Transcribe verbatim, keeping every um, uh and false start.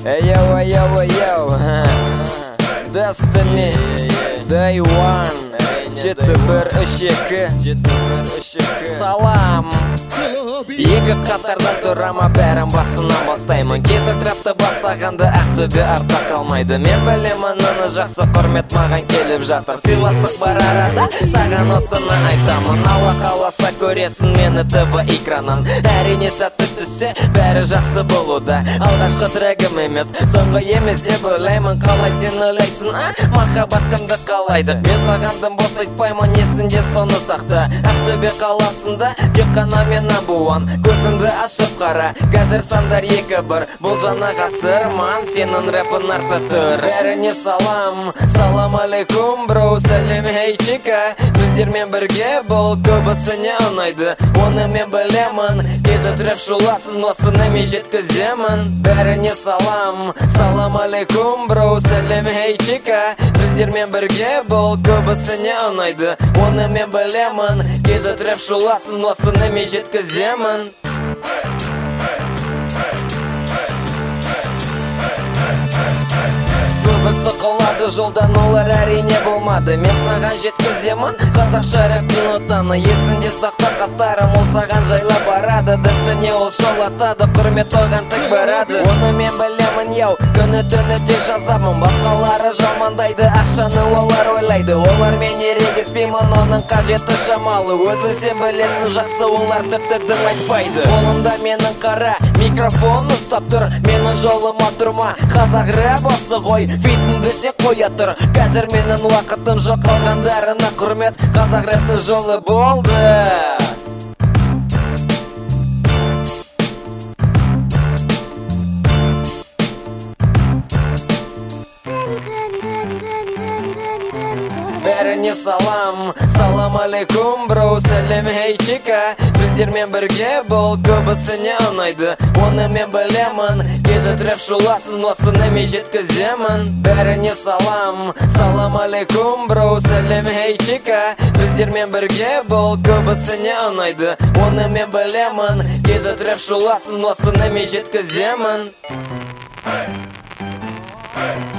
Yo, yo, yo, Destiny, Day One, жеті бір үш екі, салам. Екі қатардан тұрама бәрін басынан бастаймын. Кезі трапты бастағанды Ақтөбе артта қалмайды. Мен білемін оны жақсы құрмет маған келіп жатыр. Сыйластық бар арада, саған осыны айтамын. Алла қаласа көресің мені ТВ экраннан. Әрине сәтті түссе бәрі жақсы болуда. Алғашқы трегім емес, соңғы емес деп ойлаймын. Қалай сен ойлайсың, а? Махаббат кімді қалайды? Мен сағандым бос айтпаймын, есінде соны сақта. Ақтөбе қаласында тек қана мен набуан. Көзіңді ашып қара, қазір сандар екі бір. Бұл жаңа ғасыр ман, сенің рэпін арты тұр. Бәріне салам, салам алейкум бро. Сәлем хей чика, біздермен бірге бол. Көбісіне ұнайды, оны мен білемін. Кезі трэп шуласын, осыны мен жеткіземін. Бәріне салам, салам алейкум бро. Сәлем хей чика, біздермен бірге бол. Көбісіне ұнайды, оны мен білемін. Кезі трэп шуласын, осыны мен жеткіземін. Көбісі қалады жолдан, олар әрине болмады. Мен саған жеткіземін қазақша рэптің отаны. Есінде сақта қатарым, ол саған жайла барады. Destiny ол шолатады, құрмет оған тік барады. Оны мен білемін яу, күні түні тек жазамын. Басқалары жамандайды, ақшаны олар ойлайды. Олар мен ерегеспеймін, оның қажеті шамалы. Өзің сен білесің жақсы, олар тіпті дым айтпайды. Қолымда менің қара микрофон ұстап тұр, менің жолыма тұрма. Қазақ рэп осы ғой, фитінді се қоя тұр. Қазір менің уақытым жоқ, қалғандарына құрмет. Қазақ рэптің жолы болды. Бәріне салам, салам алейкум бро. Сәлем хей чика, біздермен бірге бол. Көбісіне ұнайды, оны мен білемін. Кезі трэп шуласын, осыны мен жеткіземін. Бәріне салам, салам алейкум бро. Сәлем хей чика, біздермен бірге бол. Көбісіне ұнайды, оны мен білемін. Кезі трэп шуласын, осыны мен жеткіземін.